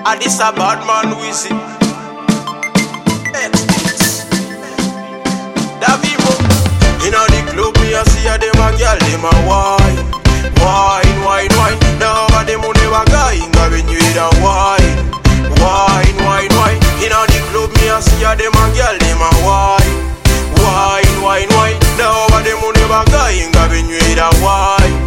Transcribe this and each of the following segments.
And this a bad man we see. Davivo. Inna the club me a see a dem a gyal dem a wine, wine, wine, wine. Now over them who never going, when you hear a wine, wine, wine, wine. Inna the club me a see a dem a gyal dem a wine, wine, wine, wine. Now over them who never going, when you hear a wine,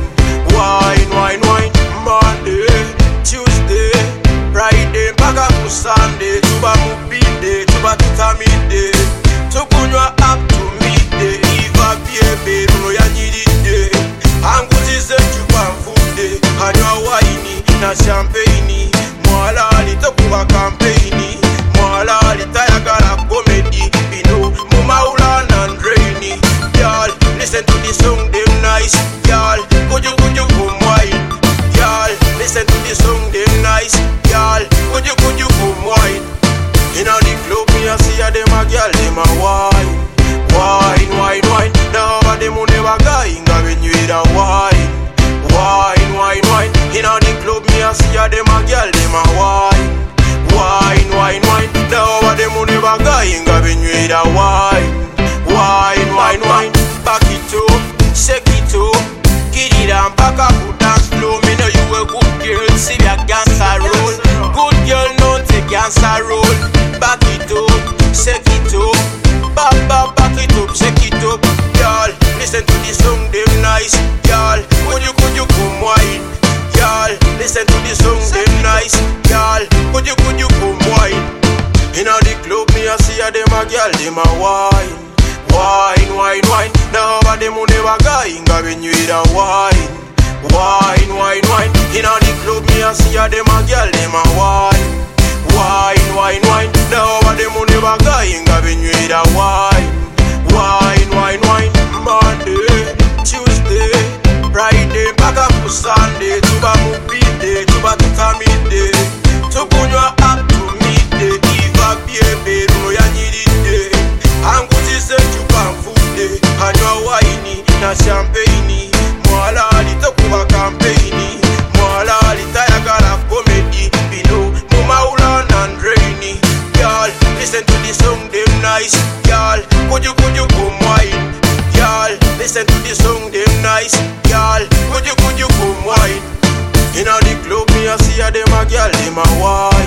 wine, wine, wine. Monday, Tuesday, Friday, mpaka ku Sunday. Tuba mupide, tuba tutamide, tukunywa up to midday. Iva biebe, runo ya nyiride. Angutize chupa mfude, hanywa waini na champagne. Mwala alitokuwa kampeni, mwala alitayagala comedy. Bino, mumaula and rainy. Y'all, listen to the song, them nice. Y'all, could you come wine? Y'all, listen to the song, them nice. Y'all, could you come wine? Inna the club me a see a dem a gyal dem a wine, wine, wine, wine. Now over them who never going, when you hear a wine, wine, wine, wine. Inna the club me a see a dem a gyal dem a wine, wine, wine, wine. Now over them who never going, when you hear a wine, wine, wine, wine. Back it up, shake it up, get it on, back up, dance flow. Me know you a good girl, see ya gangsta roll. Good girl, no take gangsta roll. Back it up, shake it up, back it up, shake it up. Y'all, listen to the song, them nice. Y'all, could you come wine? Y'all, listen to the song, them nice. Y'all, could you come wine? Inna the club, me a see a dem a gyal dem a wine, wine, wine, wine. Now over them who never going, when you hear a wine, wine, wine, wine. Inna the club, me a see a dem a gyal dem a wine, wine, wine, wine. Now over them who never going, when you hear a wine, wine, wine, wine. Monday, Tuesday, Friday, mpaka ku Sunday. Tuba mupide, tuba tutamide, tukunywa up to midday. Iva biebe, runo ya nyiride. Angutize chupa mfude, hanywa waini na champagne. Mwala alitokuwa kampeni, mwala alitayagala comedy. Bino, mumaula and rainy. Y'all, listen to the song, them nice. Y'all, could you come wine? Y'all, listen to the song, them nice. Y'all, could you come wine? Inna the club me a see a dem a gyal dem a wine.